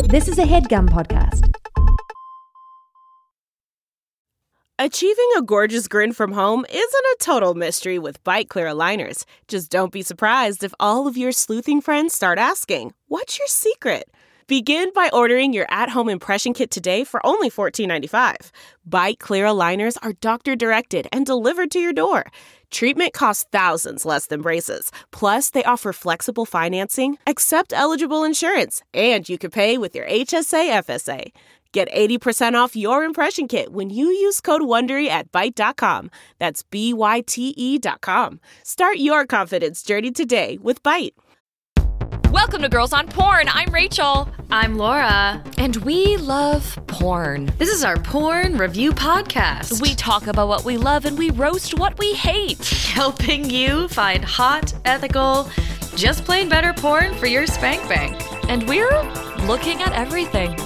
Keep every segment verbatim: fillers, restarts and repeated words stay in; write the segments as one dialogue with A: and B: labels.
A: This is a HeadGum podcast.
B: Achieving a gorgeous grin from home isn't a total mystery with Byte Clear aligners. Just don't be surprised if all of your sleuthing friends start asking, "What's your secret?" Begin by ordering your at-home impression kit today for only fourteen ninety-five. Byte Clear aligners are doctor-directed and delivered to your door. Treatment costs thousands less than braces. Plus, they offer flexible financing, accept eligible insurance, and you can pay with your H S A F S A. Get eighty percent off your impression kit when you use code WONDERY at byte dot com. That's B Y T E dot com. Start your confidence journey today with Byte.
C: Welcome to Girls on Porn. I'm Rachel.
D: I'm Laura.
C: And we love porn.
D: This is our porn review podcast.
C: We talk about what we love and we roast what we hate.
D: Helping you find hot, ethical, just plain better porn for your spank bank.
C: And we're looking at everything.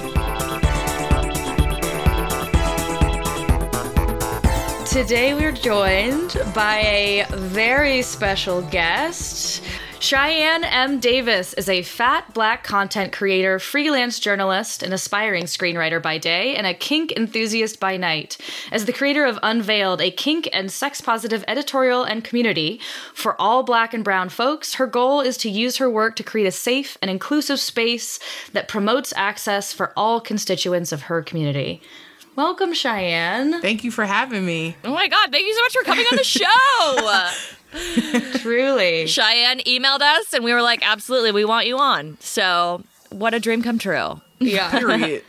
D: Today we're joined by a very special guest. Cheyenne M. Davis is a fat black content creator, freelance journalist, and aspiring screenwriter by day, and a kink enthusiast by night. As the creator of Unveiled, a kink and sex-positive editorial and community for all black and brown folks, her goal is to use her work to create a safe and inclusive space that promotes access for all constituents of her community. Welcome, Cheyenne.
E: Thank you for having me.
C: Oh my God, thank you so much for coming on the show.
D: Truly.
C: Cheyenne emailed us and we were like, absolutely, we want you on. So what a dream come true.
D: Yeah.
E: Period.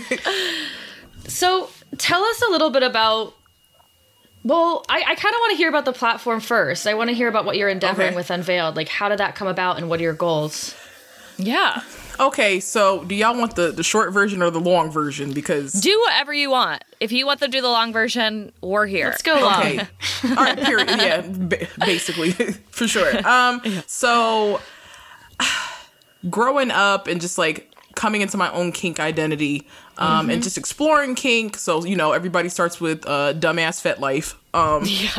D: So tell us a little bit about, well, I, I kind of want to hear about the platform first. I want to hear about what you're endeavoring
E: Okay.
D: with Unveiled. Like, how did that come about and what are your goals?
C: Yeah.
E: Okay, so do y'all want the, the short version or the long version? Because
C: Do whatever you want. If you want to do the long version, we're here.
D: Let's go long.
E: okay, all right, period. Yeah, ba- basically, for sure. Um, so growing up and just like coming into my own kink identity, um,
C: Mm-hmm.
E: and just exploring kink. So you know, everybody starts with uh, dumbass fet life. Um,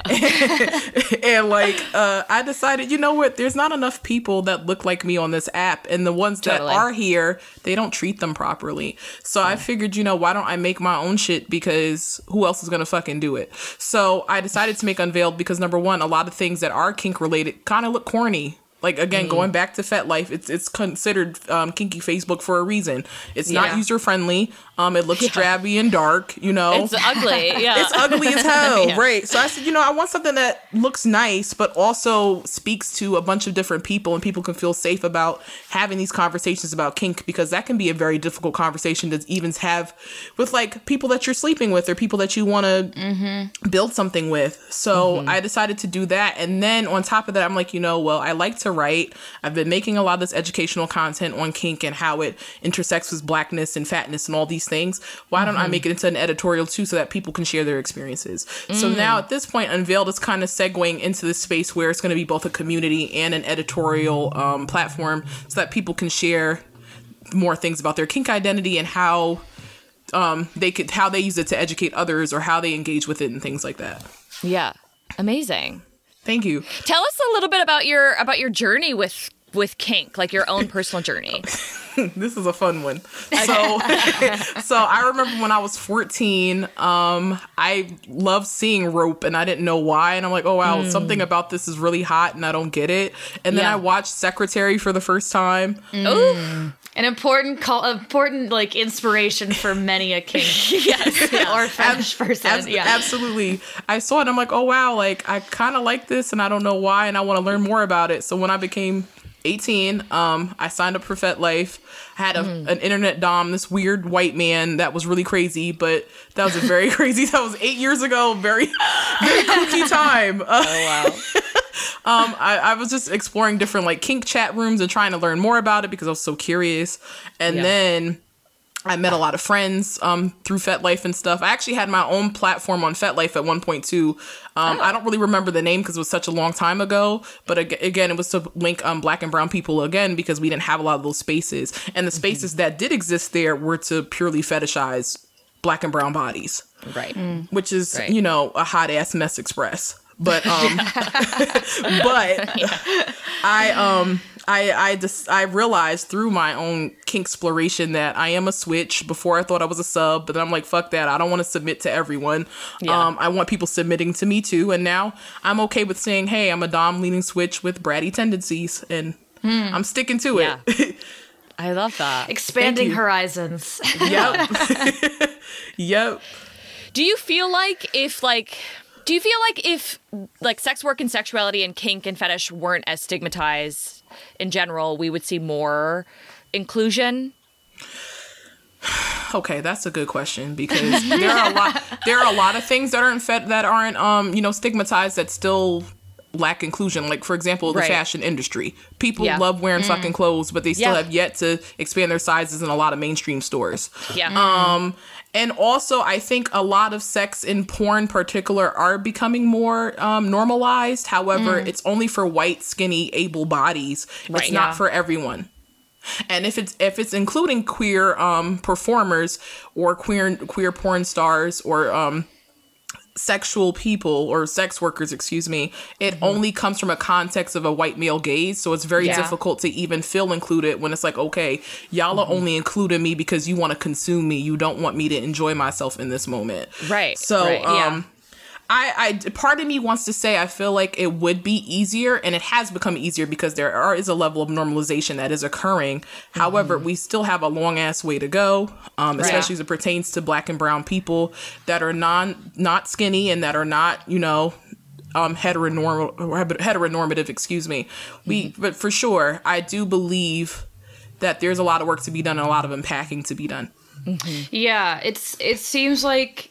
E: yeah. and like, uh, I decided, you know what? There's not enough people that look like me on this app, and the ones
C: Totally.
E: that are here, they don't treat them properly. So I figured, you know, why don't I make my own shit? Because who else is gonna fucking do it? So I decided to make Unveiled because number one, a lot of things that are kink related kind of look corny. Like, again, mm. going back to Fet Life, it's it's considered um, kinky Facebook for a reason. It's
C: Yeah.
E: not user-friendly. Um, it looks
C: Yeah.
E: drabby and dark, you know?
C: It's ugly. Yeah.
E: It's ugly as hell,
C: Yeah.
E: right? So I said, you know, I want something that looks nice, but also speaks to a bunch of different people, and people can feel safe about having these conversations about kink, because that can be a very difficult conversation to even have with, like, people that you're sleeping with or people that you want to mm-hmm. build something with. So mm-hmm. I decided to do that. And then on top of that, I'm like, you know, well, I like to write. I've been making a lot of this educational content on kink and how it intersects with blackness and fatness and all these things. Why don't mm-hmm. I make it into an editorial too, so that people can share their experiences? Mm. So now at this point, Unveiled is kind of segueing into this space where it's going to be both a community and an editorial um, platform, so that people can share more things about their kink identity and how um, they could how they use it to educate others, or how they engage with it and things like that.
C: Yeah. Amazing.
E: Thank you.
C: Tell us a little bit about your about your journey with with kink, like your own personal journey.
E: This is a fun one. So, so I remember when I was fourteen, um, I loved seeing rope, and I didn't know why. And I'm like, oh, wow, mm. something about this is really hot, and I don't get it. And then
C: Yeah.
E: I watched Secretary for the first time.
C: Mm. Ooh.
D: An important call, important like inspiration for many a kink.
C: Yes. Yeah.
D: Or fetish person.
E: Abs-
D: yeah.
E: Absolutely. I saw it, and I'm like, oh, wow, like, I kind of like this, and I don't know why, and I want to learn more about it. So when I became eighteen, um, I signed up for Fet Life. I had a, mm. an internet dom, this weird white man that was really crazy, but that was a very crazy, that was eight years ago, very, very kooky time. Uh,
C: Oh, wow.
E: um, I, I was just exploring different, like, kink chat rooms and trying to learn more about it because I was so curious. And
C: Yeah.
E: then I met a lot of friends um, through FetLife and stuff. I actually had my own platform on FetLife at one point too. Um, oh. I don't really remember the name because it was such a long time ago. But ag- again, it was to link um, Black and brown people again, because we didn't have a lot of those spaces. And the spaces mm-hmm. that did exist there were to purely fetishize Black and brown bodies.
C: Right. Mm.
E: Which is,
C: right.
E: you know, a hot ass mess express. But um, but yeah. I um I I just I realized through my own kink exploration that I am a switch. Before I thought I was a sub, but then I'm like, fuck that. I don't want to submit to everyone.
C: Yeah.
E: Um, I want people submitting to me too. And now I'm okay with saying, hey, I'm a dom leaning switch with bratty tendencies, and hmm. I'm sticking to
C: Yeah.
E: it.
C: I love that.
D: Expanding
E: you.
D: horizons.
E: Yep. Yep.
C: Do you feel like if like do you feel like if like sex work and sexuality and kink and fetish weren't as stigmatized in general, we would see more inclusion?
E: Okay, that's a good question, because there are a lot there are a lot of things that aren't fed, that aren't um you know stigmatized that still lack inclusion. Like, for example, the
C: Right.
E: fashion industry. People
C: Yeah.
E: love wearing
C: Mm.
E: fucking clothes, but they still
C: Yeah.
E: have yet to expand their sizes in a lot of mainstream stores.
C: Yeah.
E: Um, and also, I think a lot of sex in porn in particular are becoming more um, normalized. However, it's only for white, skinny, able bodies.
C: Right,
E: it's not
C: yeah.
E: for everyone. And if it's if it's including queer um, performers or queer queer porn stars or um, sexual people or sex workers, excuse me, it mm-hmm. only comes from a context of a white male gaze. So it's very
C: Yeah.
E: difficult to even feel included when it's like, okay, y'all
C: Mm-hmm.
E: are only including me because you want to consume me. You don't want me to enjoy myself in this moment.
C: Right.
E: So,
C: right.
E: um,
C: yeah.
E: I, I, part of me wants to say I feel like it would be easier, and it has become easier because there are, is a level of normalization that is occurring. Mm-hmm. However, we still have a long ass way to go, um, especially as it pertains to black and brown people that are non not skinny and that are not, you know, um, heteronorm heteronormative. Excuse me. We, mm-hmm. but for sure, I do believe that there's a lot of work to be done and a lot of unpacking to be done.
D: Mm-hmm. Yeah, it's it seems like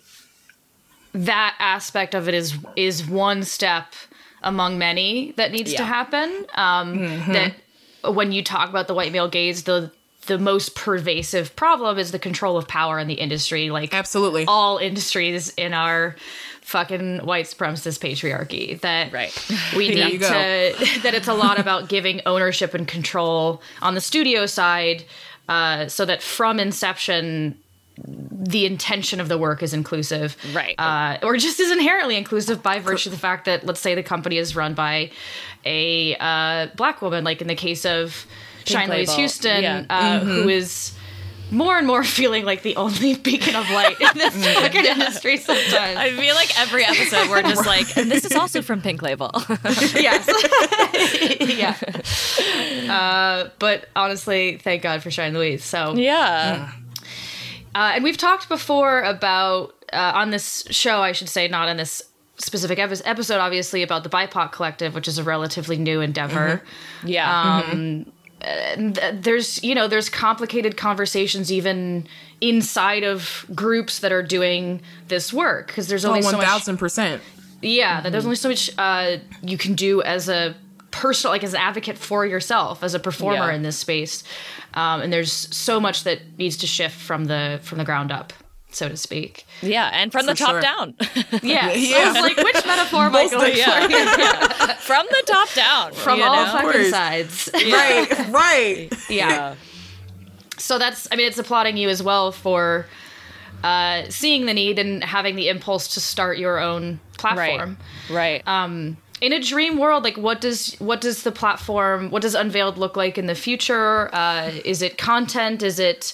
D: that aspect of it is is one step among many that needs
C: Yeah.
D: to happen. Um, mm-hmm. That when you talk about the white male gaze, the the most pervasive problem is the control of power in the industry. Like
E: Absolutely.
D: all industries in our fucking white supremacist patriarchy. That
C: Right.
D: we
E: There
D: need
E: you go.
D: to. That it's a lot about giving ownership and control on the studio side, uh, so that from inception, the intention of the work is inclusive,
C: Right.
D: Uh, or just is inherently inclusive by virtue of the fact that, let's say, the company is run by a uh, black woman, like in the case of Shine Ladies
C: Label.
D: Houston,
C: Yeah.
D: uh,
E: Mm-hmm.
D: who is more and more feeling like the only beacon of light in this fucking industry sometimes.
C: I feel like every episode we're just like, and this is also from Pink Label.
D: Yes. Yeah. Uh, but honestly, thank God for Shine Louise. So
C: yeah.
D: Uh, and we've talked before about, uh, on this show, I should say, not in this specific epi- episode, obviously, about the B I P O C Collective, which is a relatively new endeavor.
C: Mm-hmm. Yeah.
D: Um, and th- there's, you know, there's complicated conversations even inside of groups that are doing this work, because there's only
E: Oh,
D: so
E: one
D: much...
E: thousand percent.
D: Yeah, that there's only so much uh, you can do as a personal, like as an advocate for yourself, as a performer
C: Yeah.
D: in this space. Um, and there's so much that needs to shift from the from the ground up, so to speak.
C: Yeah. And from the
E: For
C: top
E: sure.
C: down.
D: Yeah,
E: Yeah.
D: I was like, which metaphor am I
E: Most
D: going
E: of-
D: for?
C: yeah. From the top down.
D: From
C: you
D: all
C: know?
D: fucking
E: course.
D: sides.
E: Right, right.
D: Yeah.
C: Yeah.
D: So that's, I mean, it's applauding you as well for uh, seeing the need and having the impulse to start your own platform.
C: Right. Right.
D: Um, in a dream world, like what does what does the platform, what does Unveiled look like in the future? Uh, is it content? Is it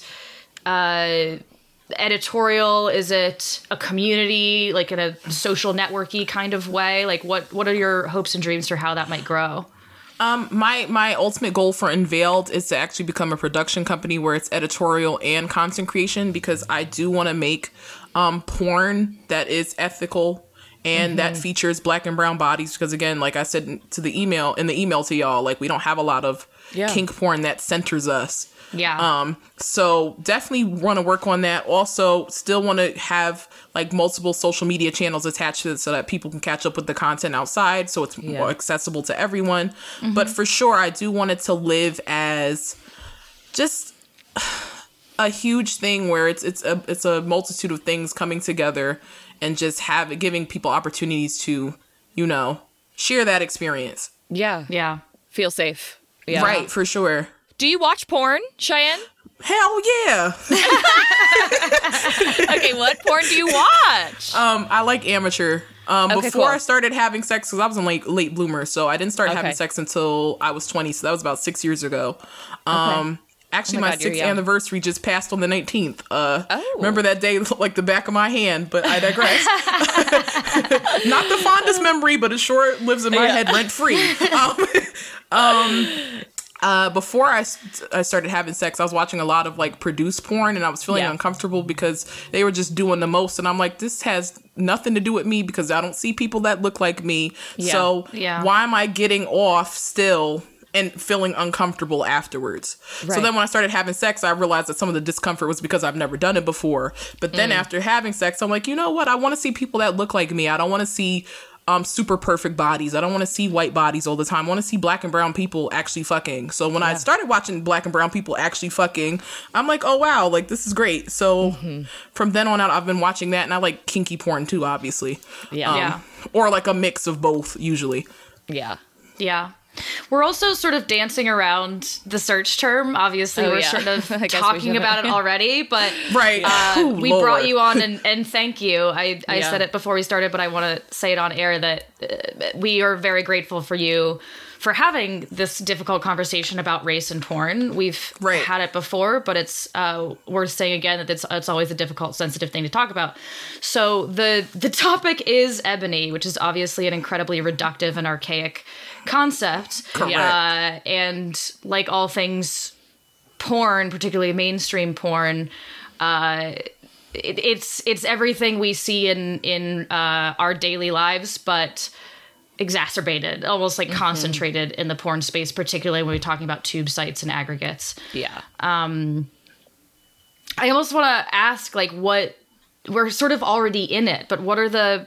D: uh, editorial? Is it a community, like in a social networky kind of way? Like what what are your hopes and dreams for how that might grow?
E: Um, my my ultimate goal for Unveiled is to actually become a production company where it's editorial and content creation, because I do want to make um, porn that is ethical and mm-hmm. that features black and brown bodies. Because again, like I said to the email in the email to y'all, like we don't have a lot of
C: Yeah.
E: kink porn that centers us.
D: Yeah.
E: Um, so definitely want to work on that. Also, still want to have like multiple social media channels attached to it so that people can catch up with the content outside, so it's
C: Yeah.
E: more accessible to everyone. Mm-hmm. But for sure, I do want it to live as just a huge thing where it's it's a it's a multitude of things coming together and just have giving people opportunities to, you know, share that experience.
C: Yeah.
D: Yeah.
C: Feel safe. Yeah.
E: Right, for sure.
C: Do you watch porn, Cheyenne?
E: Hell yeah.
C: Okay, what porn do you watch?
E: Um, I like amateur. Um,
C: Okay,
E: before
C: cool.
E: I started having sex, because I was a late late bloomer, so I didn't start
C: Okay.
E: having sex until I was twenty. So that was about six years ago. Um, actually,
C: Oh my
E: my,
C: God, you're
E: sixth
C: young.
E: anniversary just passed on the nineteenth. Uh,
C: Oh.
E: remember that day like the back of my hand, but I digress. Not the fondest memory, but it sure lives in my
C: Yeah.
E: head rent free. Um, um, uh, before I, st- I started having sex, I was watching a lot of like produced porn, and I was feeling
C: Yeah.
E: uncomfortable because they were just doing the most. And I'm like, this has nothing to do with me because I don't see people that look like me.
C: Yeah.
E: So
D: Yeah.
E: why am I getting off still and feeling uncomfortable afterwards?
C: Right.
E: So then when I started having sex, I realized that some of the discomfort was because I've never done it before. But then after having sex, I'm like, you know what? I want to see people that look like me. I don't want to see um, super perfect bodies. I don't want to see white bodies all the time. I want to see black and brown people actually fucking. So when I started watching black and brown people actually fucking, I'm like, oh wow, like this is great. So from then on out, I've been watching that, and I like kinky porn too, obviously.
C: Yeah.
E: Um,
D: Yeah.
E: Or like a mix of both, usually.
C: Yeah.
D: Yeah. We're also sort of dancing around the search term. Obviously,
C: Oh,
D: we're
C: yeah.
D: sort of
C: I guess we
D: talking
C: should.
D: about it already, but
E: Right.
D: uh,
E: Ooh,
D: we
E: Lord.
D: brought you on, and, and thank you. I, I
C: Yeah.
D: said it before we started, but I want to say it on air that uh, we are very grateful for you for having this difficult conversation about race and porn. We've
E: Right.
D: had it before, but it's uh, worth saying again that it's it's always a difficult, sensitive thing to talk about. So the the topic is ebony, which is obviously an incredibly reductive and archaic concept.
E: Correct.
D: Uh, and like all things porn, particularly mainstream porn, uh, it, it's it's everything we see in in uh, our daily lives, but exacerbated, almost like concentrated in the porn space, particularly when we're talking about tube sites and aggregates.
C: Yeah.
D: I almost want to ask, like, what we're sort of already in it, but what are the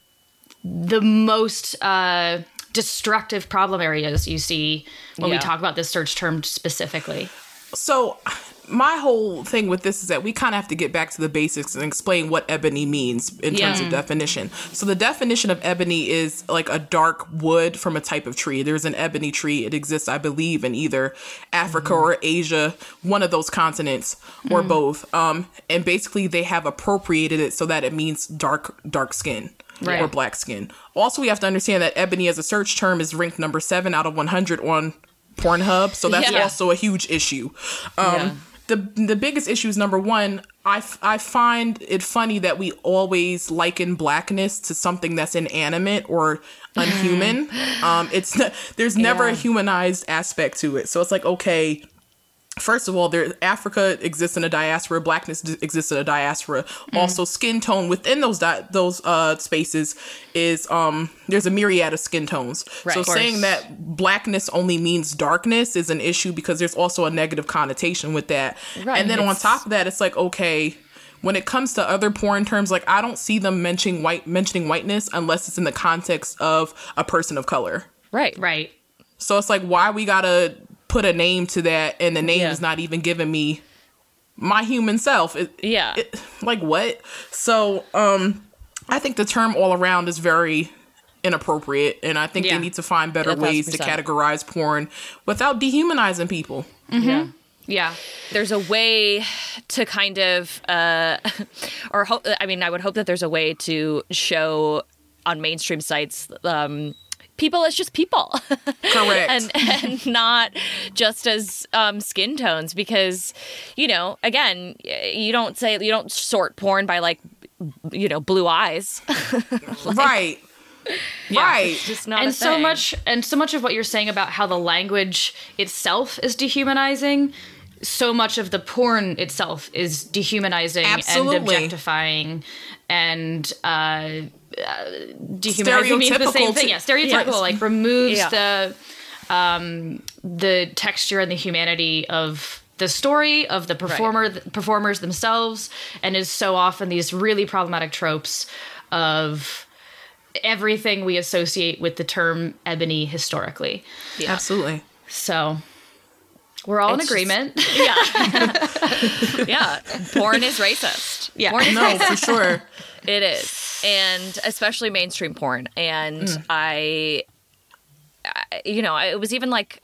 D: the most uh, destructive problem areas you see when we
C: Yeah.
D: talk about this search term specifically?
E: So my whole thing with this is that we kind of have to get back to the basics and explain what ebony means in terms
D: Yeah.
E: of definition. So the definition of ebony is like a dark wood from a type of tree. There's an ebony tree. It exists, I believe, in either Africa or Asia, one of those continents, or both. Um, and basically they have appropriated it so that it means dark, dark skin.
D: Right.
E: Or black skin. Also, we have to understand that ebony as a search term is ranked number seven out of one hundred on Pornhub, so that's
C: Yeah.
E: also a huge issue. Um,
C: Yeah.
E: The the biggest issue is number one. I, f- I find it funny that we always liken blackness to something that's inanimate or unhuman. um, it's n- there's never a
C: Yeah.
E: humanized aspect to it, so it's like, okay. First of all, there Africa exists in a diaspora. Blackness d- exists in a diaspora. Also, skin tone within those di- those uh, spaces is um there's a myriad of skin tones.
C: Right.
E: So
C: Of course.
E: saying that blackness only means darkness is an issue because there's also a negative connotation with that.
C: Right.
E: And then on
C: It's-
E: top of that, it's like, okay, when it comes to other porn terms, like I don't see them mentioning white mentioning whiteness unless it's in the context of a person of color.
C: Right.
D: Right.
E: So it's like, why we gotta put a name to that, and the name
C: Yeah.
E: is not even giving me my human self. It,
C: Yeah.
E: it, like what? So, um, I think the term all around is very inappropriate, and I think
D: Yeah.
E: they need to find better
C: A thousand
E: ways to
C: percent.
E: categorize porn without dehumanizing people.
C: Yeah.
D: Yeah.
C: There's a way to kind of, uh, or hope, I mean, I would hope that there's a way to show on mainstream sites, um, people as just people.
E: Correct.
C: and and not just as um, skin tones, because, you know, again, y- you don't say, you don't sort porn by like, you know, blue eyes.
E: Right. Right.
C: It's just not
D: and
C: a
D: so
C: thing.
D: much and so much of what you're saying about how the language itself is dehumanizing, so much of the porn itself is dehumanizing
E: Absolutely.
D: and objectifying and uh, uh dehumanizing means the same
E: Stereotypical
D: thing.
E: to-
D: Yeah, stereotypical,
E: Yes.
D: like removes
C: Yeah.
D: the um the texture and the humanity of the story of the performer the performers themselves, and is so often these really problematic tropes of everything we associate with the term ebony historically.
E: Absolutely.
D: So we're all
C: It's
D: in
C: just-
D: agreement.
C: Yeah. Yeah. Porn is racist.
D: Yeah.
C: Porn is
E: No, for sure.
C: It is, and especially mainstream porn. And I, I, you know, it was even like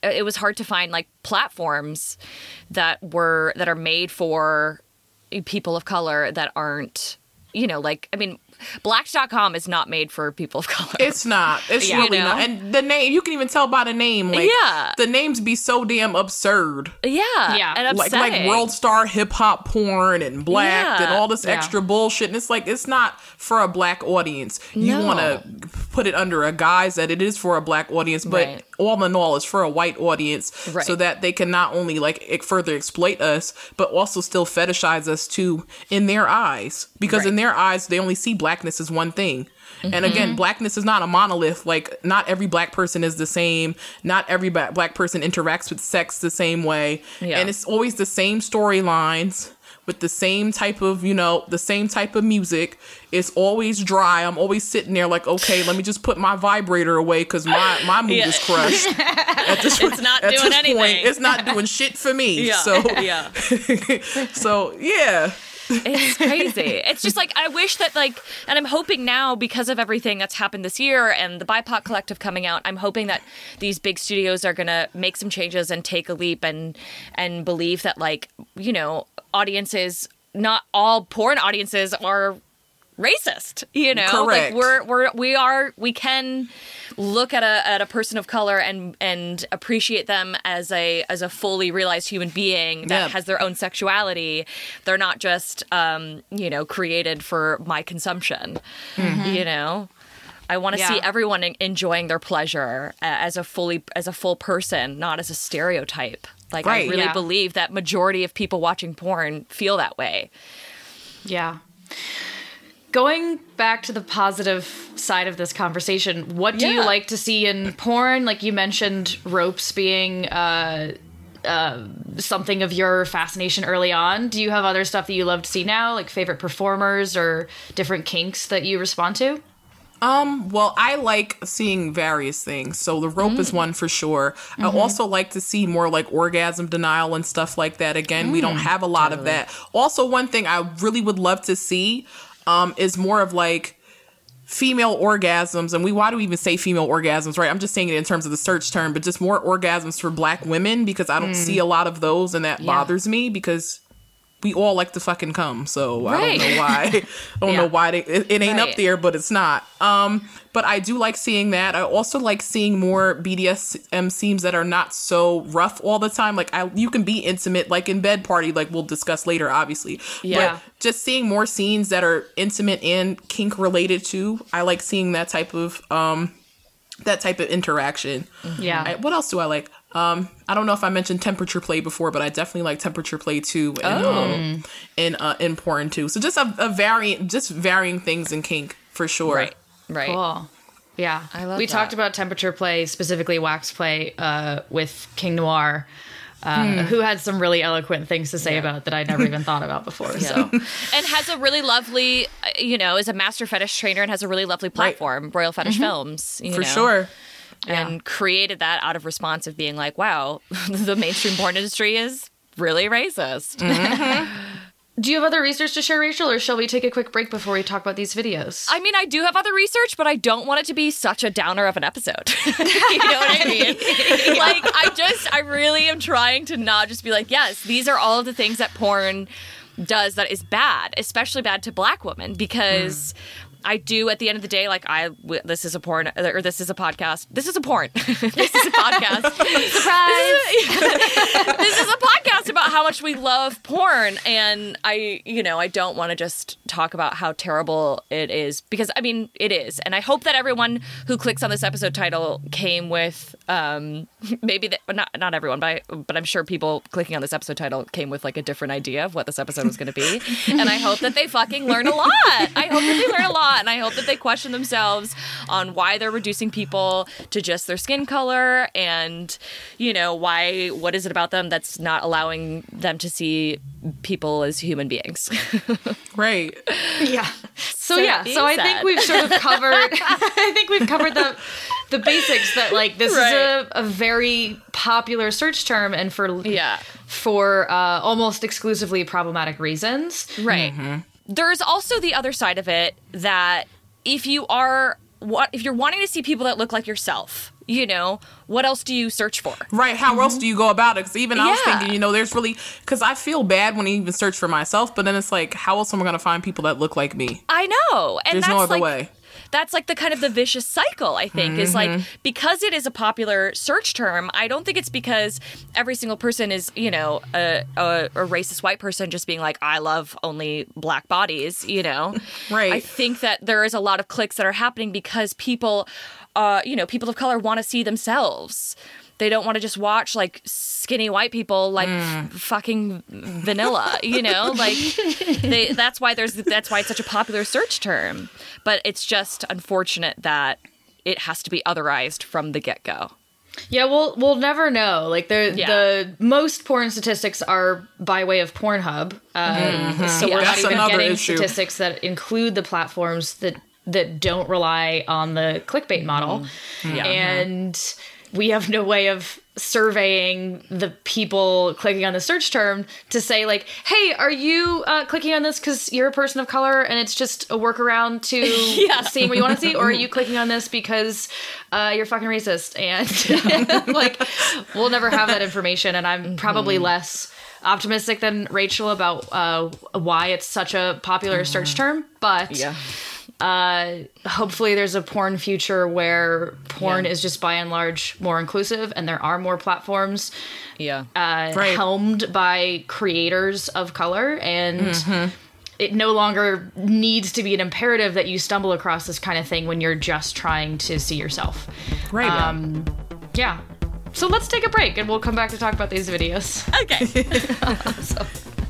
C: it was hard to find like platforms that were that are made for people of color that aren't, you know, like, I mean, Blacks dot com is not made for people of color.
E: It's not. It's
C: Yeah.
E: really
C: You know?
E: not. And the name, you can even tell by the name. Like,
C: Yeah.
E: the names be so damn absurd.
C: Yeah.
D: Yeah.
C: And
E: Like,
C: upsetting.
E: like world star hip hop porn and black
C: Yeah.
E: and all this
D: Yeah.
E: extra bullshit. And it's like, it's not for a black audience. You
C: No.
E: want to put it under a guise that it is for a black audience, but
C: Right.
E: all in all, it's for a white audience,
C: Right.
E: so that they can not only like e- further exploit us, but also still fetishize us too in their eyes. Because
C: Right.
E: in their eyes, they only see blackness as one thing. And again, blackness is not a monolith. Like, not every black person is the same. Not every ba- black person interacts with sex the same way.
C: Yeah.
E: And it's always the same storylines with the same type of, you know, the same type of music. It's always dry. I'm always sitting there like, okay, let me just put my vibrator away because my, my mood
C: Yeah.
E: is crushed. At this,
C: It's not
E: at
C: doing
E: this
C: anything.
E: Point, it's not doing shit for me.
C: Yeah.
E: So,
C: Yeah.
E: so yeah.
C: It's crazy. It's just like, I wish that like, and I'm hoping now because of everything that's happened this year and the B I P O C Collective coming out, I'm hoping that these big studios are going to make some changes and take a leap and, and believe that like, you know, audiences, not all porn audiences are racist, you know,
E: Correct.
C: like we're, we're, we are, we can look at a, at a person of color and, and appreciate them as a, as a fully realized human being that
E: Yeah.
C: has their own sexuality. They're not just, um, you know, created for my consumption, you know? I want to
D: Yeah.
C: see everyone en- enjoying their pleasure uh, as a fully, as a full person, not as a stereotype. Like,
E: Right.
C: I really
D: Yeah.
C: believe that majority of people watching porn feel that way.
D: Yeah. Going back to the positive side of this conversation, what do you
C: Yeah.
D: like to see in porn? Like you mentioned ropes being uh, uh, something of your fascination early on. Do you have other stuff that you love to see now, like favorite performers or different kinks that you respond to?
E: Um, well, I like seeing various things. So the rope is one for sure. I also like to see more like orgasm denial and stuff like that. Again, we don't have a lot of that. Also, one thing I really would love to see um, is more of like female orgasms. And we, why do we even say female orgasms, right? I'm just saying it in terms of the search term, but just more orgasms for black women because I don't see a lot of those, and that
D: Yeah.
E: bothers me because we all like to fucking come, so I
C: Right.
E: don't know why. I don't
D: Yeah.
E: know why they, it, it ain't
C: Right.
E: up there, but it's not. Um, but I do like seeing that. I also like seeing more B D S M scenes that are not so rough all the time. Like I, you can be intimate, like in Bed Party, like we'll discuss later, obviously.
D: Yeah.
E: But just seeing more scenes that are intimate and kink related too. I like seeing that type of um, that type of interaction.
D: Yeah.
E: I, what else do I like? Um, I don't know if I mentioned temperature play before, but I definitely like temperature play too, and um, in uh, in porn too. So just a, a varying, just varying things in kink for sure.
C: Right. Right.
D: Cool. Yeah.
C: I love
D: we
C: that.
D: talked about temperature play, specifically wax play, uh, with King Noir, uh, who had some really eloquent things to say about it that I'd never even thought about before. So
C: And has a really lovely, uh, you know, is a master fetish trainer and has a really lovely platform, Royal Fetish Films. You
E: For
C: know,
E: sure.
C: And created that out of response of being like, wow, the mainstream porn industry is really racist.
D: do you have other research to share, Rachel, or shall we take a quick break before we talk about these videos?
C: I mean, I do have other research, but I don't want it to be such a downer of an episode. You know what I mean? Like, I just, I really am trying to not just be like, yes, these are all of the things that porn does that is bad, especially bad to black women, because I do, at the end of the day, like, I, w- this is a porn, or this is a podcast. This is a porn. This is a podcast. Surprise! This is, this is a podcast about how much we love porn. And I, you know, I don't want to just talk about how terrible it is, because, I mean, it is. And I hope that everyone who clicks on this episode title came with, um, maybe, the, not not everyone, but, I, but I'm sure people clicking on this episode title came with, like, a different idea of what this episode was going to be. And I hope that they fucking learn a lot. I hope that they learn a lot. And I hope that they question themselves on why they're reducing people to just their skin color, and, you know, why, what is it about them that's not allowing them to see people as human beings?
E: Right.
D: Yeah. So,
C: So
D: yeah,
C: being
D: so I
C: said-
D: think we've sort of covered I think we've covered the the basics that like this
C: Right.
D: is a, a very popular search term, and for
C: Yeah.
D: for uh, almost exclusively problematic reasons.
C: Right. There's also the other side of it that if you are what if you're wanting to see people that look like yourself, you know, what else do you search for?
E: Right. How mm-hmm. else do you go about it? Because even I was
C: Yeah.
E: thinking, you know, there's really, because I feel bad when I even search for myself, but then it's like, how else am I going to find people that look like me?
C: I know. And
E: There's
C: that's
E: no other
C: like,
E: way.
C: That's like the kind of the vicious cycle, I think, mm-hmm. is like, because it is a popular search term, I don't think it's because every single person is, you know, a, a, a racist white person just being like, I love only black bodies, you know?
E: Right.
C: I think that there is a lot of clicks that are happening because people, uh, you know, people of color want to see themselves. They don't want to just watch, like, skinny white people, like, mm. f- fucking vanilla, you know? Like, they, that's why there's that's why it's such a popular search term. But it's just unfortunate that it has to be otherized from the get-go.
D: Yeah, we'll we'll never know. Like, the
C: Yeah.
D: the most porn statistics are by way of Pornhub. Um,
E: Mm-hmm.
D: So
E: Yeah.
D: we're
E: That's
D: not even
E: another
D: getting
E: issue.
D: statistics that include the platforms that, that don't rely on the clickbait model.
C: Mm-hmm. Yeah.
D: And we have no way of surveying the people clicking on the search term to say, like, hey, are you uh, clicking on this because you're a person of color and it's just a workaround to
C: Yeah.
D: seeing what you want to see? Or are you clicking on this because uh, you're fucking racist? And, like, we'll never have that information. And I'm probably less optimistic than Rachel about uh, why it's such a popular search term. But
C: Yeah.
D: uh, hopefully there's a porn future where porn
C: Yeah.
D: is just by and large more inclusive and there are more platforms
C: Yeah.
D: uh,
E: Right.
D: helmed by creators of color, and it no longer needs to be an imperative that you stumble across this kind of thing when you're just trying to see yourself.
E: Right.
D: Um, yeah. So let's take a break and we'll come back to talk about these videos.
C: Okay.
D: So-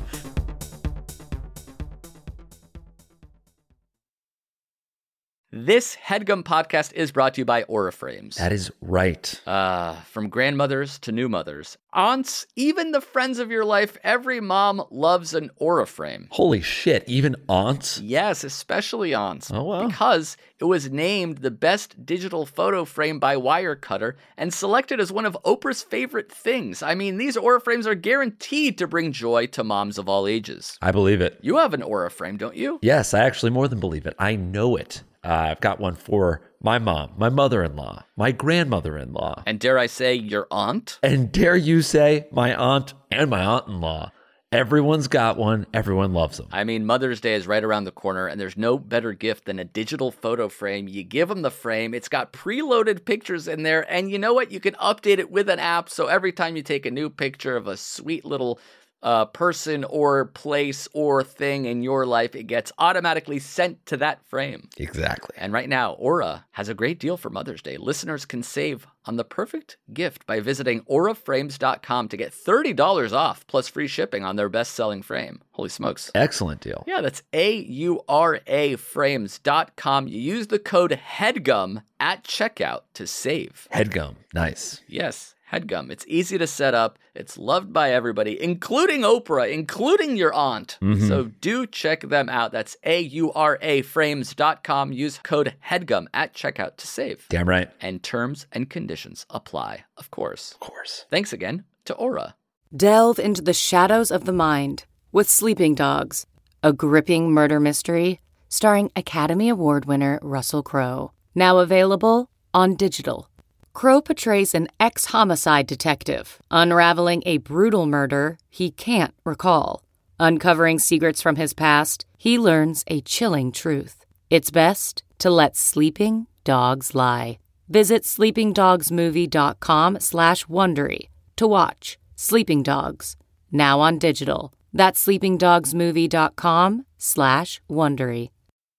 F: This HeadGum podcast is brought to you by Aura Frames.
G: That is right.
F: Uh, from grandmothers to new mothers, aunts, even the friends of your life, every mom loves an Aura frame.
G: Holy shit, even aunts?
F: Yes, especially aunts.
G: Oh, wow.
F: Because it was named the best digital photo frame by Wirecutter and selected as one of Oprah's favorite things. I mean, these Aura frames are guaranteed to bring joy to moms of all ages.
G: I believe it.
F: You have an Aura frame, don't you?
G: Yes, I actually more than believe it. I know it. Uh, I've got one for my mom, my mother-in-law, my grandmother-in-law,
F: And dare I say, your aunt?
G: and dare you say my aunt and my aunt-in-law. Everyone's got one. Everyone loves them.
F: I mean, Mother's Day is right around the corner, and there's no better gift than a digital photo frame. You give them the frame, it's got preloaded pictures in there, and you know what? You can update it with an app, so every time you take a new picture of a sweet little uh, person or place or thing in your life, it gets automatically sent to that frame.
G: Exactly.
F: And right now, Aura has a great deal for Mother's Day. Listeners can save on the perfect gift by visiting aura frames dot com to get thirty dollars off plus free shipping on their best-selling frame. Holy smokes.
G: Excellent deal.
F: Yeah, that's A U R A frames dot com. You use the code HEADGUM at checkout to save.
G: Headgum. Nice.
F: Yes, HEADGUM. It's easy to set up. It's loved by everybody, including Oprah, including your aunt.
G: Mhm.
F: So do check them out. That's A U R A frames dot com. Use code HEADGUM at checkout to save.
G: Damn right.
F: And terms and conditions apply, of course.
G: Of course.
F: Thanks again to Aura.
A: Delve into the shadows of the mind with Sleeping Dogs, a gripping murder mystery starring Academy Award winner Russell Crowe. Now available on digital. Crowe portrays an ex-homicide detective unraveling a brutal murder he can't recall. Uncovering secrets from his past, he learns a chilling truth. It's best to let sleeping dogs lie. Visit sleeping dogs movie dot com slash Wondery to watch Sleeping Dogs, now on digital. That's sleeping dogs movie dot com slash Wondery.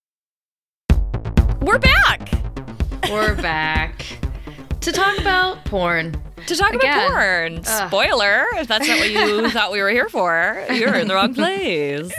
C: We're back
D: We're back to talk about porn.
C: to talk
D: Again.
C: about porn.
D: Ugh.
C: Spoiler, if that's not what you thought we were here for, you're in the wrong place.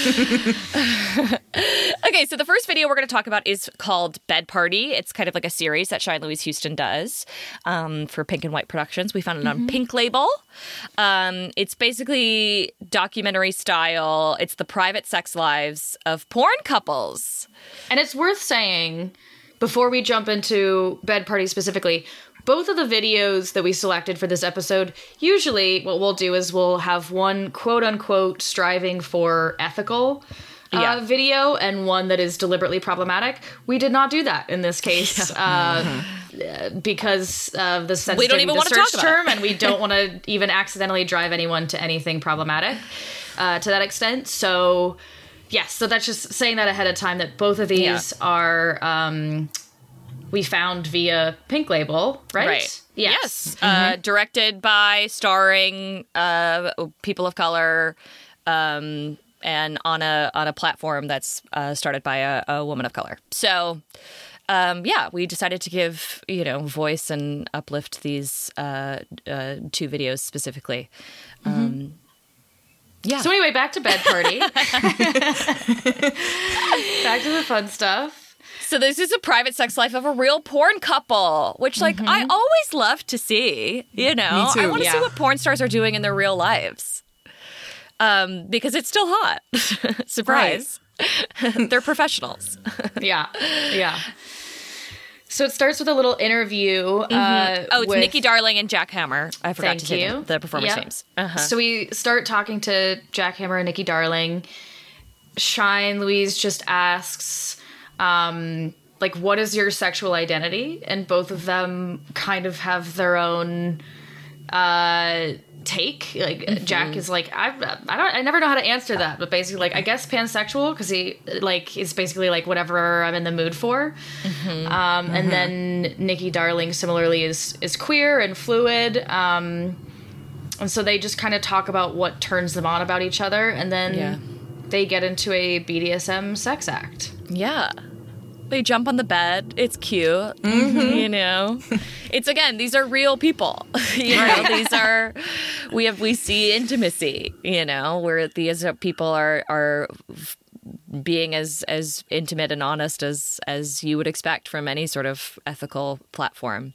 C: Okay, so the first video we're going to talk about is called Bed Party. It's kind of like a series that Shine Louise Houston does um, for Pink and White Productions. We found it on Pink Label. Um, it's basically documentary style. It's the private sex lives of porn couples.
D: And it's worth saying, before we jump into Bed Party specifically, both of the videos that we selected for this episode, usually what we'll do is we'll have one quote-unquote striving for ethical uh,
C: Yeah.
D: video and one that is deliberately problematic. We did not do that in this case. Uh, because of the sensitivity
C: We don't even
D: to
C: want to
D: search
C: talk about
D: term,
C: it.
D: and we don't want to even accidentally drive anyone to anything problematic uh, to that extent. So, yes, so that's just saying that ahead of time that both of these
C: Yeah.
D: are um, we found via Pink Label, right?
C: Right.
D: Yes.
C: Yes. Uh, directed by, starring uh, people of color, um, and on a on a platform that's uh, started by a, a woman of color. So, um, yeah, we decided to give you know voice and uplift these uh, uh, two videos specifically. Um, yeah.
D: So anyway, back to Bed Party. Back to the fun stuff.
C: So this is a private sex life of a real porn couple, which, like, I always love to see, you know?
E: Me too.
C: I want to see
D: Yeah.
C: what porn stars are doing in their real lives. Um, because it's still hot. Surprise. They're professionals.
D: Yeah, yeah. So it starts with a little interview. Uh,
C: Oh, it's
D: with,
C: Nikki Darling and Jack Hammer. I forgot
D: Thank
C: to say
D: you.
C: the, the performers'
D: Yep.
C: names. Uh-huh.
D: So we start talking to Jack Hammer and Nikki Darling. Shine Louise just asks, um, like, what is your sexual identity? And both of them kind of have their own uh, take. Like,
C: Mm-hmm.
D: Jack is like, I, I don't, I never know how to answer that, but basically, like, I guess pansexual because he, like, is basically like whatever I'm in the mood for.
C: Mm-hmm.
D: Um, and then Nikki Darling similarly is is queer and fluid. Um, and so they just kind of talk about what turns them on about each other, and then
C: Yeah.
D: they get into a B D S M sex act.
C: Yeah. They jump on the bed. It's cute. You know? It's, again, these are real people. you know, these are we have we see intimacy, you know, where these are- people are are f- being as as intimate and honest as as you would expect from any sort of ethical platform.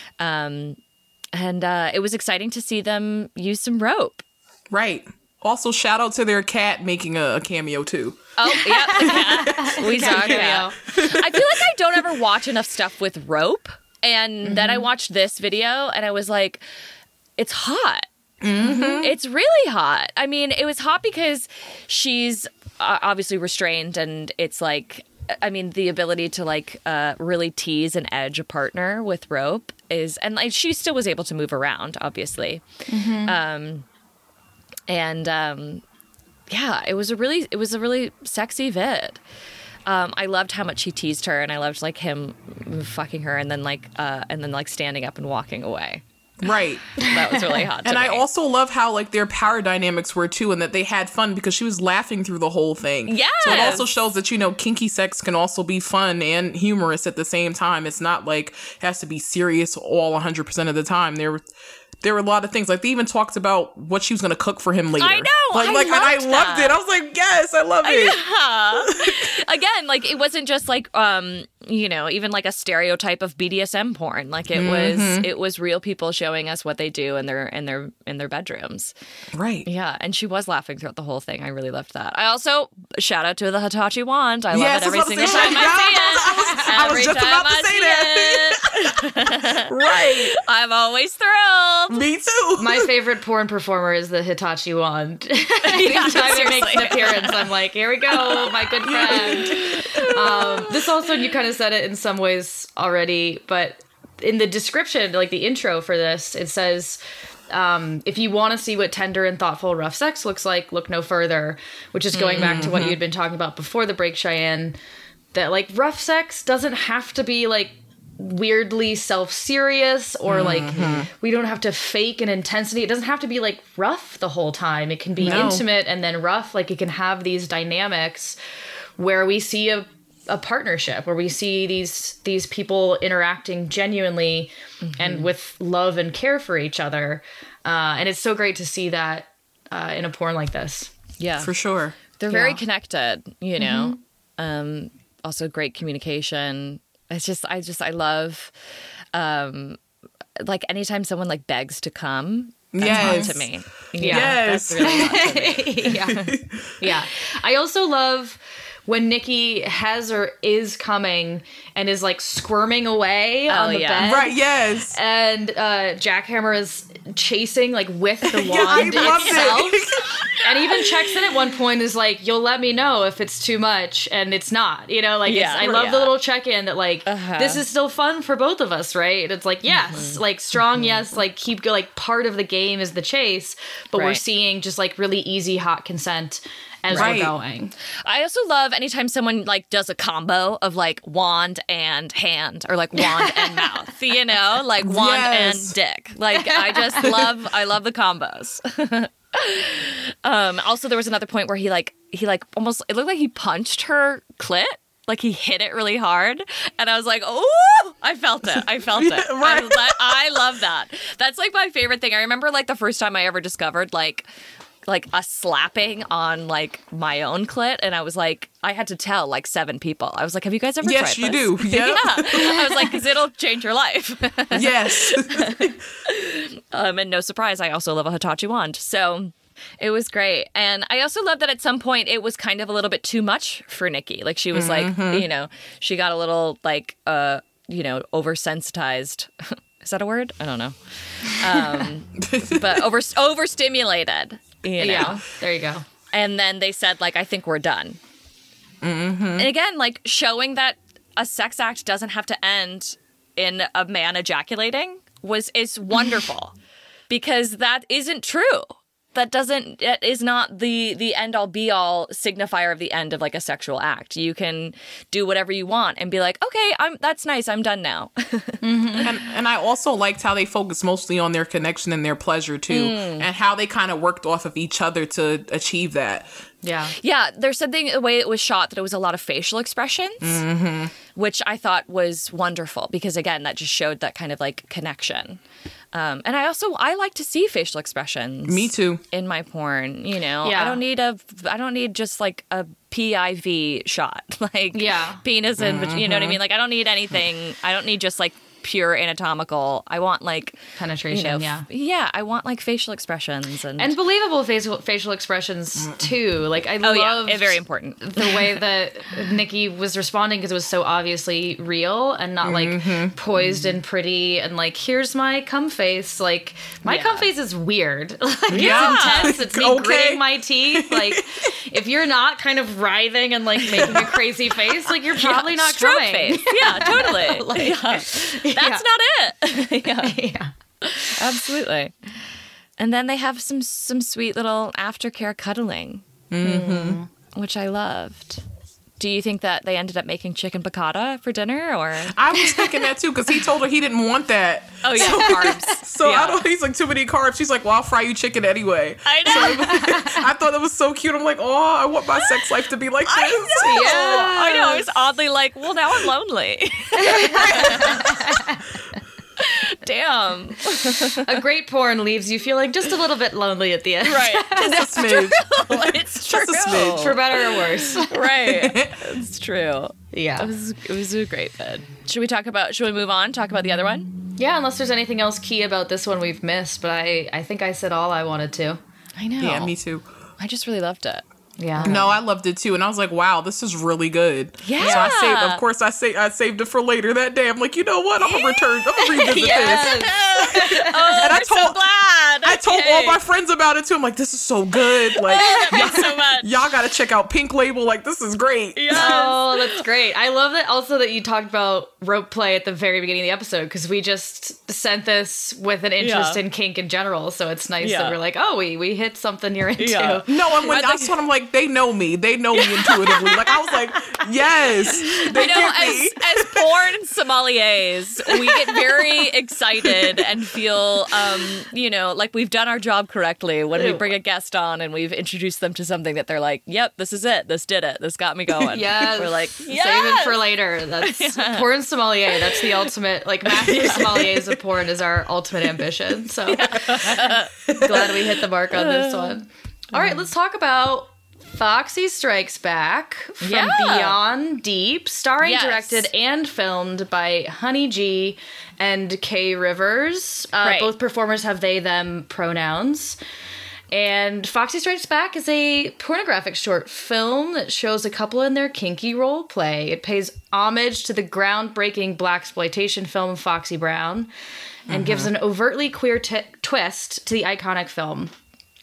C: Um and uh, it was exciting to see them use some rope.
E: Right. Also, shout out to their cat making a, a cameo too.
C: Oh, yeah, the cat. We saw a cat. I feel like I don't ever watch enough stuff with rope. And then I watched this video and I was like, it's hot. Mm-hmm. It's really hot. I mean, it was hot because she's uh, obviously restrained, and it's like, I mean, the ability to like uh, really tease and edge a partner with rope is, and like she still was able to move around, obviously. Um, and um, yeah, it was a really, it was a really sexy vid. Um, I loved how much he teased her, and I loved like him fucking her, and then like, uh, and then like standing up and walking away.
E: Right.
C: That was really hot. To
E: And
C: me.
E: I also love how like their power dynamics were too, and that they had fun because she was laughing through the whole thing.
C: Yes.
E: So it also shows that, you know, kinky sex can also be fun and humorous at the same time. It's not like it has to be serious all one hundred percent of the time. There were there were a lot of things. Like they even talked about what she was going to cook for him later.
C: I know,
E: Like,
C: I
E: like and I
C: loved
E: loved
C: that.
E: it. I was like, yes, I love it.
C: Yeah. Again, like it wasn't just like um, you know, even like a stereotype of B D S M porn. Like it was it was real people showing us what they do in their in their in their bedrooms.
E: Right.
C: Yeah, and she was laughing throughout the whole thing. I really loved that. I also shout out to the Hitachi wand. I love
E: Yes,
C: it every
E: I was
C: single
E: about to say
C: time
E: that.
C: I see it.
E: I was- I was
C: Every
E: just
C: time
E: about to
C: I
E: say
C: see
E: that.
C: it.
E: Right.
C: I'm always thrilled.
E: Me too.
D: My favorite porn performer is the Hitachi wand.
C: Yeah,
D: Anytime it makes an
C: seriously.
D: appearance, I'm like, here we go, my good friend. Um, this also, you kind of said it in some ways already, but in the description, like the intro for this, it says, um, if you want to see what tender and thoughtful rough sex looks like, look no further, which is going back to what you'd been talking about before the break, Cheyenne, that like rough sex doesn't have to be like weirdly self-serious or like we don't have to fake an intensity. It doesn't have to be like rough the whole time. It can be
E: No.
D: intimate and then rough. Like it can have these dynamics where we see a, a partnership, where we see these these people interacting genuinely and with love and care for each other. Uh, and it's so great to see that uh, in a porn like this.
C: Yeah.
E: For sure.
C: They're very
D: Yeah.
C: connected, you know. Um, also great communication. It's just I just I love um like anytime someone like begs to come, that's
E: Yes.
C: hot to me.
E: Yes.
C: That's really hot to me.
D: yeah. Yeah. I also love when Nikki has or is coming and is like squirming away
C: Oh,
D: on the
C: yeah.
D: bed.
E: Right, yes.
D: And uh, Jackhammer is chasing like with the
E: Yeah, I
D: wand
E: loved
D: itself.
E: it.
D: And And even checks in at one point is like, you'll let me know if it's too much, and it's not. You know, like,
C: Yeah.
D: it's, I love
C: Yeah.
D: the little check-in that, like,
C: Uh-huh.
D: this is still fun for both of us, right? It's like, yes,
C: Mm-hmm.
D: like, strong, yes, like, keep, go like, part of the game is the chase, but we're
C: Right.
D: seeing just, like, really easy, hot consent as
E: Right.
D: we're going.
C: I also love anytime someone like does a combo of like wand and hand or like wand and mouth, you know, like wand
E: Yes.
C: and dick. Like I just love, I love the combos. um, also, there was another point where he like, he like almost, it looked like he punched her clit. Like he hit it really hard, and I was like, "Oh!" I felt it. I felt it.
E: Yeah, right.
C: I, I love that. That's like my favorite thing. I remember like the first time I ever discovered like like a slapping on like my own clit, and I was like, I had to tell like seven people. I was like, have you guys ever
E: Yes,
C: tried
E: you
C: this?
E: do. Yep.
C: Yeah. I was like, because it'll change your life.
E: Yes.
C: um, and no surprise, I also love a Hitachi wand. So it was great. And I also love that at some point it was kind of a little bit too much for Nikki. Like she was
E: Mm-hmm.
C: like, you know, she got a little like, uh, you know, oversensitized. Is that a word? I don't know. Um, but over overstimulated. You know?
D: Yeah, there you go.
C: And then they said, like, I think we're done. Mm-hmm. And again, like, showing that a sex act doesn't have to end in a man ejaculating was is wonderful. Because that isn't true. That doesn't, it is not the, the end-all, be-all signifier of the end of, like, a sexual act. You can do whatever you want and be like, okay, I'm that's nice, I'm done now.
E: and and I also liked how they focused mostly on their connection and their pleasure too,
C: Mm.
E: and how they kind of worked off of each other to achieve that.
D: Yeah.
C: Yeah, there's something, the way it was shot, that it was a lot of facial expressions,
E: Mm-hmm.
C: which I thought was wonderful because, again, that just showed that kind of like connection. Um, and I also, I like to see facial expressions.
E: Me too.
C: In my porn, you know,
D: Yeah.
C: I don't need a, I don't need just like a P I V shot, like
D: Yeah.
C: penis and, vag- you know what I mean? Like, I don't need anything. I don't need just like pure anatomical. I want like
D: Penetration,
C: you know,
D: yeah.
C: f- yeah. I want like facial expressions and,
D: And believable facial facial expressions too. Like I
C: oh
D: love
C: yeah, very important.
D: the way that Nikki was responding because it was so obviously real and not like
E: Mm-hmm.
D: poised and pretty and like here's my cum face. Like my
C: Yeah.
D: cum face is weird. Like
E: Yeah.
D: it's intense. It's me
E: Okay.
D: gritting my teeth. Like if you're not kind of writhing and like making a crazy face, like you're probably not
C: Stroke
D: coming.
C: face. Yeah, totally.
D: Like-
C: yeah. That's not it. yeah,
D: Yeah.
C: absolutely. And then they have some some sweet little aftercare cuddling, mm-hmm. which I loved. Do you think that they ended up making chicken piccata for dinner, or?
E: I was thinking that too because he told her he didn't want that.
C: Oh yeah, carbs.
E: So
C: Yeah.
E: I don't. He's like too many carbs. She's like, "Well, I'll fry you chicken anyway."
C: I know.
E: I thought it was so cute. I'm like, "Oh, I want my sex life to be like this."
C: I know. I know. I was oddly like, well, now I'm lonely. Damn.
D: A great porn leaves you feeling just a little bit lonely at the end.
C: Right.
E: Just a smidge.
C: It's true.
E: Just a smidge.
D: For better or worse.
C: Right. It's true.
D: Yeah.
C: It was, it was a great bed. Should we talk about, should we move on? Talk about the other one?
D: Yeah, unless there's anything else key about this one we've missed, but I, I think I said all I wanted to.
C: I know.
E: Yeah, me too.
C: I just really loved it.
D: Yeah.
E: No, I loved it too, and I was like, "Wow, this is really good."
C: Yeah.
E: So I saved. Of course, I saved. I saved it for later that day. I'm like, you know what? I'm gonna return. I'm gonna revisit this.
C: Oh,
E: And I
C: we're so
E: told-
C: glad.
E: I told
C: Okay.
E: all my friends about it too. I'm like, this is so good. Like,
C: Thanks so much.
E: y'all gotta check out Pink Label. Like, this is great.
D: Oh, that's great. I love that also that you talked about rope play at the very beginning of the episode because we just sent this with an interest
C: Yeah.
D: in kink in general. So it's nice
C: Yeah.
D: that we're like, oh, we, we hit something you're into.
C: Yeah.
E: No, and when
C: I
E: that's
C: think-
E: what I'm like, they know me. They know me intuitively. Like, I was like, yes, they
C: I know,
E: get
C: as,
E: me.
C: as porn sommeliers, we get very excited and feel, um, you know, like we've done our job correctly when we bring a guest on and we've introduced them to something that they're like, yep, this is it. This did it. This got me going.
D: Yes.
C: We're like,
D: Save it
C: yes!
D: for later. That's porn sommelier. That's the ultimate, like master sommeliers of porn is our ultimate ambition. So glad we hit the mark on this one. All right, let's talk about Foxy Strikes Back from
C: Yeah.
D: Beyond Deep, starring,
C: Yes.
D: directed, and filmed by Honey G and Kay Rivers. Uh,
C: Right.
D: Both performers have they, them pronouns. And Foxy Strikes Back is a pornographic short film that shows a couple in their kinky role play. It pays homage to the groundbreaking blaxploitation film Foxy Brown and gives an overtly queer t- twist to the iconic film.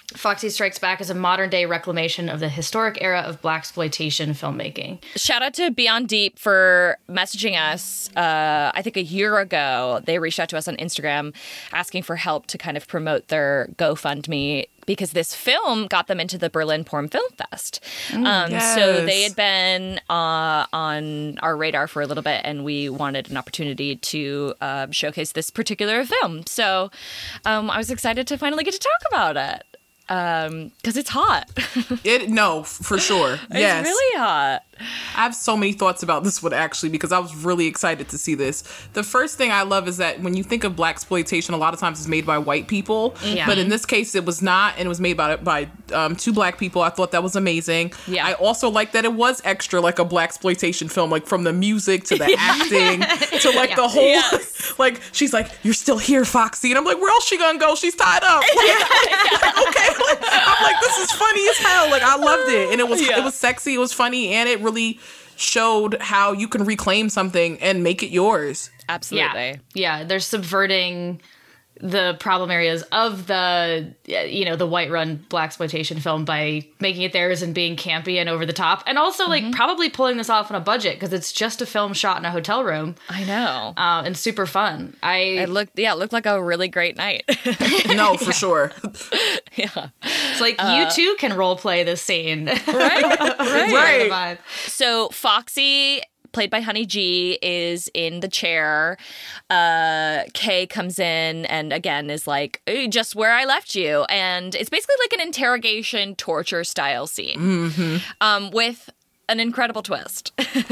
D: Foxy Strikes Back is a modern-day reclamation of the historic era of blaxploitation filmmaking.
C: Shout out to Beyond Deep for messaging us. Uh, I think a year ago, they reached out to us on Instagram asking for help to kind of promote their GoFundMe because this film got them into the Berlin Porn Film Fest. Um,
E: yes.
C: So they had been uh, on our radar for a little bit, and we wanted an opportunity to uh, showcase this particular film. So um, I was excited to finally get to talk about it. Um, because it's hot.
E: It no, for sure.
C: It's
E: Yes.
C: really hot.
E: I have so many thoughts about this one, actually, because I was really excited to see this. The first thing I love is that when you think of blaxploitation, a lot of times it's made by white people.
D: Yeah.
E: But in this case, it was not, and it was made by, by um, two black people. I thought that was amazing.
C: Yeah.
E: I also like that it was extra like a blaxploitation film, like from the music to the acting to like
D: Yeah.
E: the whole,
C: Yes.
E: like, she's like, you're still here, Foxy. And I'm like, where else she gonna go? She's tied up. Like, okay. Like, I'm like, this is funny as hell. Like, I loved it. And it was,
C: Yeah.
E: it was sexy. It was funny. And it really showed how you can reclaim something and make it yours.
C: Absolutely.
D: Yeah, yeah. They're subverting the problem areas of the, you know, the white-run blaxploitation film by making it theirs and being campy and over the top, and also like probably pulling this off on a budget because it's just a film shot in a hotel room.
C: I know.
D: Uh, and super fun. I
C: It looked, yeah, it looked like a really great night.
E: No, for sure.
C: Yeah.
D: It's like you too can role play this scene.
C: Right?
E: Right.
D: Vibe.
C: So Foxy, played by Honey G, is in the chair. Uh, Kay comes in and again is like, "Hey, just where I left you." And it's basically like an interrogation torture style scene
E: Mm-hmm.
C: um, with an incredible twist.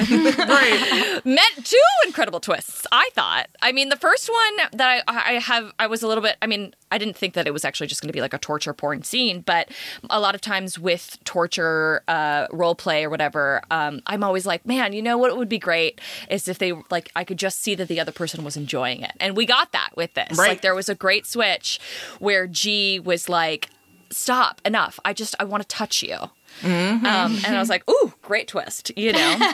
E: Right.
C: Meant two incredible twists, I thought. I mean, the first one that I, I have, I was a little bit, I mean, I didn't think that it was actually just going to be like a torture porn scene, but a lot of times with torture uh, role play or whatever, um, I'm always like, man, you know what would be great is if they, like, I could just see that the other person was enjoying it. And we got that with this.
E: Right.
C: Like, there was a great switch where G was like, stop, enough. I just, I want to touch you. Mm-hmm. Um, and I was like, ooh, great twist, you know?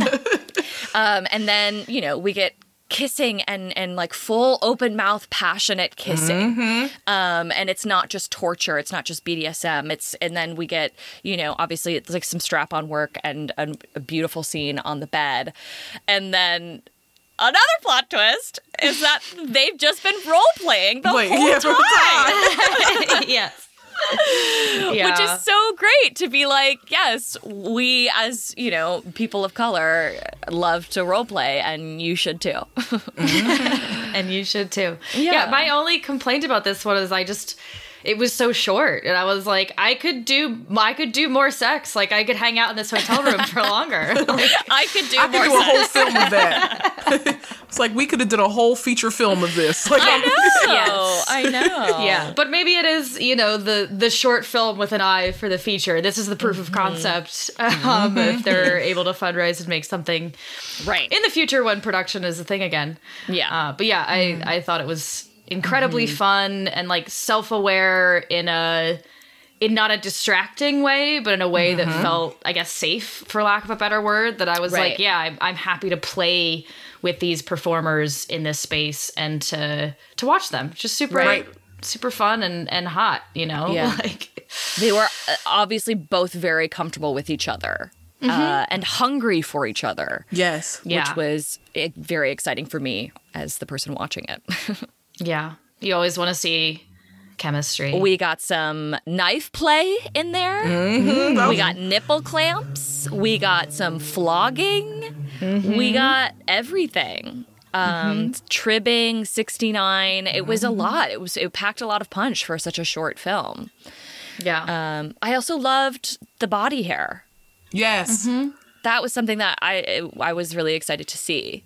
C: um, and then, you know, we get kissing and, and like full open mouth, passionate kissing.
E: Mm-hmm.
C: Um, and it's not just torture. It's not just B D S M. It's, and then we get, you know, obviously it's like some strap on work and a, a beautiful scene on the bed. And then another plot twist is that they've just been role playing the
E: Wait,
C: whole
E: yeah,
C: time.
D: Yes. Yeah.
C: Which is so great to be like, yes, we as, you know, people of color love to role play and you should too.
D: And you should too.
C: Yeah.
D: Yeah. My only complaint about this one is I just, it was so short, and I was like, I could do, I could do more sex. Like I could hang out in this hotel room for longer. Like,
C: I could do
E: I
C: more
E: could do a whole
C: sex.
E: film of that. It's like we could have did a whole feature film of this. Like,
C: I know.
D: Yes.
C: I know.
D: yeah, but maybe it is, you know, the the short film with an eye for the feature. This is the proof of concept. Um, if they're able to fundraise and make something
C: Right.
D: in the future when production is a thing again.
C: Yeah.
D: Uh, but yeah, I I thought it was incredibly fun and like self-aware in a in not a distracting way, but in a way that felt, I guess, safe, for lack of a better word. That I was
C: Right.
D: like, yeah, I'm, I'm happy to play with these performers in this space and to to watch them. Just super,
E: Right.
D: super fun and and hot, you know.
C: Yeah.
D: Like,
C: They were uh, obviously both very comfortable with each other uh, and hungry for each other.
E: yes.
D: yeah,
C: Which was eh, very exciting for me as the person watching it.
D: yeah. You always want to see chemistry.
C: We got some knife play in there.
E: Mm-hmm.
C: We got nipple clamps. We got some flogging. We got everything. Um, Tribbing, sixty-nine. It was a lot. It was it packed a lot of punch for such a short film.
D: yeah.
C: Um, I also loved the body hair.
E: Yes.
C: That was something that I I was really excited to see.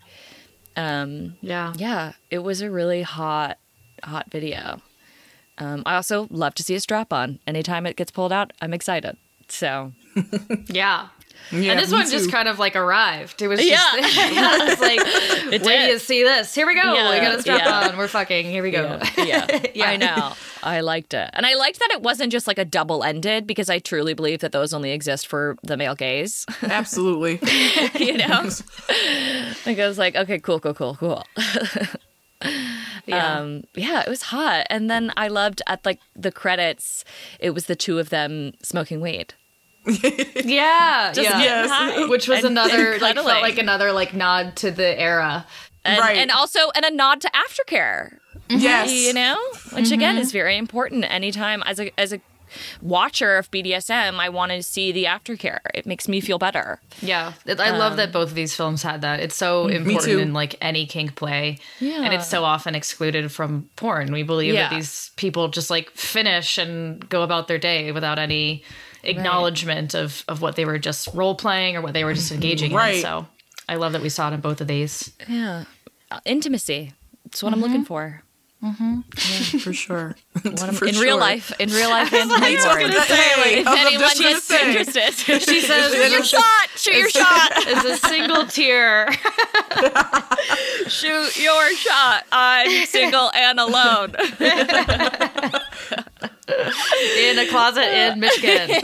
C: Um,
D: yeah.
C: yeah, it was a really hot, hot video. Um, I also love to see a strap on. Anytime it gets pulled out, I'm excited. So
D: Yeah.
E: Yeah,
D: And this
E: me
D: one just
E: too.
D: kind of like arrived. It was just,
C: Yeah.
D: it was like, wait till
C: did.
D: you see this. Here we go.
C: Yeah,
D: We got a strap
C: yeah.
D: on. We're fucking. Here we go.
C: yeah,
D: Yeah.
C: I know. I liked it. And I liked that it wasn't just like a double-ended, because I truly believe that those only exist for the male gaze.
E: Absolutely.
C: You know? Like I was like, okay, cool, cool, cool, cool.
D: Yeah.
C: Um, yeah, it was hot. And then I loved at like the credits, it was the two of them smoking weed.
D: Yeah,
C: Just
D: yeah.
C: getting high.
D: Which was
C: And-
D: another
C: and
D: like felt
C: cuddling.
D: like another like nod to the era.
C: And,
E: Right.
C: and also and a nod to aftercare.
E: Yes.
C: You know? Which again is very important anytime as a as a watcher of B D S M, I want to see the aftercare. It makes me feel better.
D: Yeah, I love that both of these films had that. It's so important
E: too.
D: in like any kink play,
C: Yeah.
D: and it's so often excluded from porn. We believe
C: Yeah.
D: that these people just like finish and go about their day without any acknowledgement of of what they were just role playing or what they were just engaging in.
E: Right.
D: So I love that we saw it in both of these.
C: Yeah. Uh, intimacy. That's what I'm looking for.
E: For sure. For
C: in
E: sure.
C: real life. In real life and in
E: Hey,
C: porn.
E: hey,
C: If
E: I was
C: anyone
E: just gonna
C: gets
E: say.
C: interested.
D: She says,
C: Shoot your shot! Shoot your shot!
D: "It's a single tear."
C: Shoot your shot! I'm single and alone.
D: in a closet in Michigan.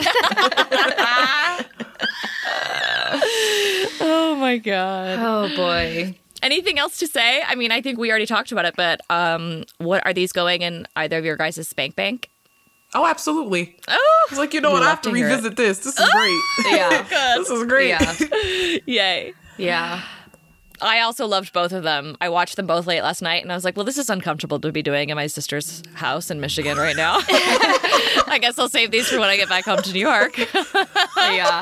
C: Oh my god.
D: Oh boy.
C: Anything else to say? I mean, I think we already talked about it, but um, what are these going in either of your guys' spank bank?
E: Oh, absolutely.
C: Oh,
E: It's like, you know what? I have to
C: to hear it.
E: revisit this. This is great.
D: Yeah.
E: This is great.
D: Yeah.
C: yay.
D: Yeah.
C: I also loved both of them. I watched them both late last night, and I was like, well, this is uncomfortable to be doing in my sister's house in Michigan right now. I guess I'll save these for when I get back home to New York.
D: Yeah.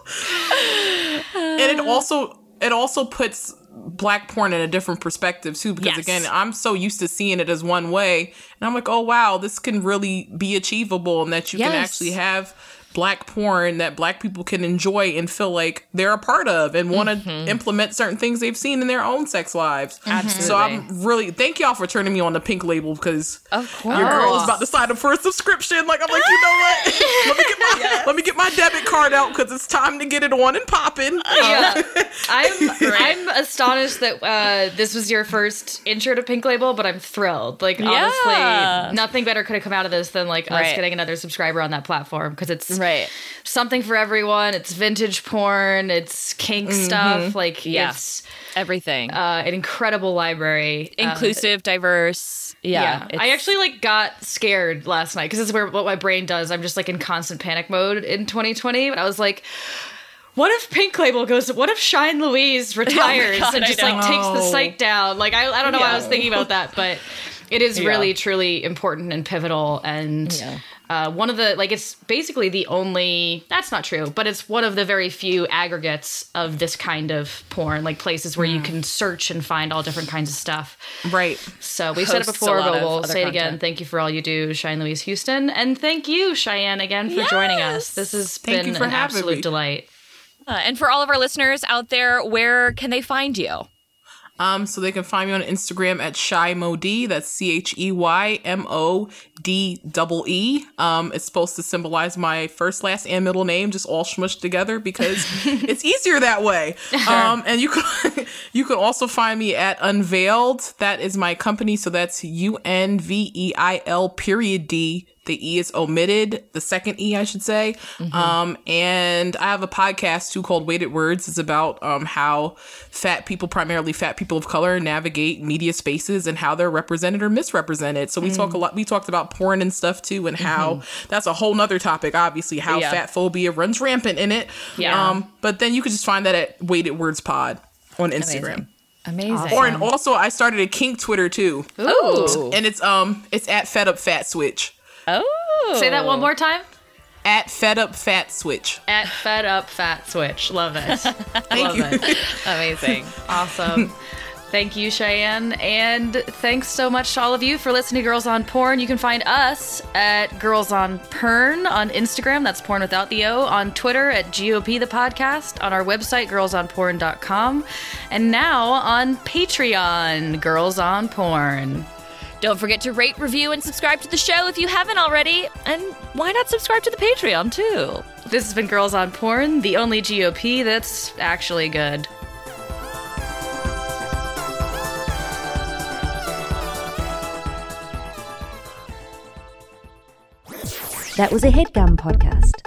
E: And it also it also puts black porn in a different perspective too, because
C: Yes.
E: again, I'm so used to seeing it as one way, and I'm like, oh wow, this can really be achievable, and that you can
C: Yes.
E: actually have black porn that black people can enjoy and feel like they're a part of and want to
C: Mm-hmm.
E: implement certain things they've seen in their own sex lives.
C: Absolutely.
E: So I'm really thank y'all for turning me on the Pink Label, because
C: Of course.
E: your girl is about to sign up for a subscription. Like, I'm like, you know what? let me get my let me get my debit card out, because it's time to get it on and popping.
D: Yeah. I'm I'm astonished that uh, this was your first intro to Pink Label, but I'm thrilled. Like
C: Yeah.
D: honestly, nothing better could have come out of this than like us
C: Right.
D: getting another subscriber on that platform, because it's
C: Right.
D: something for everyone. It's vintage porn. It's kink stuff. Like
C: Yeah.
D: it's
C: Everything.
D: uh, an incredible library. Uh,
C: Inclusive, diverse. Yeah.
D: Yeah,
C: it's-
D: I actually like got scared last night because this is where what my brain does. I'm just like in constant panic mode in twenty twenty. But I was like, what if Pink Label goes? What if Shine Louise retires
C: God,
D: and
C: I
D: just like
C: know.
D: takes the site down? Like I, I don't know why I was
C: Yeah.
D: thinking about that, but it is
C: Yeah.
D: really truly important and pivotal. And
C: Yeah.
D: uh, one of the like it's basically the only that's not true, but it's one of the very few aggregates of this kind of porn, like places where you can search and find all different kinds of stuff.
E: Right.
D: So we've said it
C: Hosts
D: before,
C: a lot
D: but
C: of
D: we'll
C: other
D: say it again.
C: content.
D: Thank you for all you do, Cheyenne Louise Houston. And thank you, Cheyenne, again for joining us. This has
E: Thank
D: been
E: you for
D: an
E: having
D: absolute
E: me.
D: delight.
C: Uh, and for all of our listeners out there, where can they find you?
E: Um, so they can find me on Instagram at ShyMoD. That's C H E Y M O D double E. Um, it's supposed to symbolize my first, last, and middle name, just all smushed together, because it's easier that way. Um, and you can you can also find me at Unveiled. That is my company. So that's U N V E I L period D. The E is omitted, the second E, I should say. Um, and I have a podcast too called Weighted Words. It's about um, how fat people, primarily fat people of color, navigate media spaces and how they're represented or misrepresented. So we talk a lot. We talked about porn and stuff too, and how that's a whole nother topic. Obviously, how
C: Yeah.
E: fat phobia runs rampant in it.
C: Yeah.
E: Um, but then you could just find that at Weighted Words Pod on Instagram.
C: Amazing.
E: Or and also I started a kink Twitter too,
C: Ooh.
E: and it's um it's at Fed Up Fat Switch.
C: Oh.
D: Say that one more time.
E: At Fed Up Fat Switch.
D: At Fed Up Fat Switch. Love it.
E: Thank
D: Love
E: you.
D: it.
C: Amazing.
D: Awesome. Thank you, Cheyenne. And thanks so much to all of you for listening to Girls on Porn. You can find us at Girls on Pern on Instagram. That's porn without the O. On Twitter at G O P the podcast. On our website, girls on porn dot com. And now on Patreon, Girls on Porn.
C: Don't forget to rate, review, and subscribe to the show if you haven't already. And why not subscribe to the Patreon, too?
D: This has been Girls on Porn, the only G O P that's actually good.
H: That was a HeadGum podcast.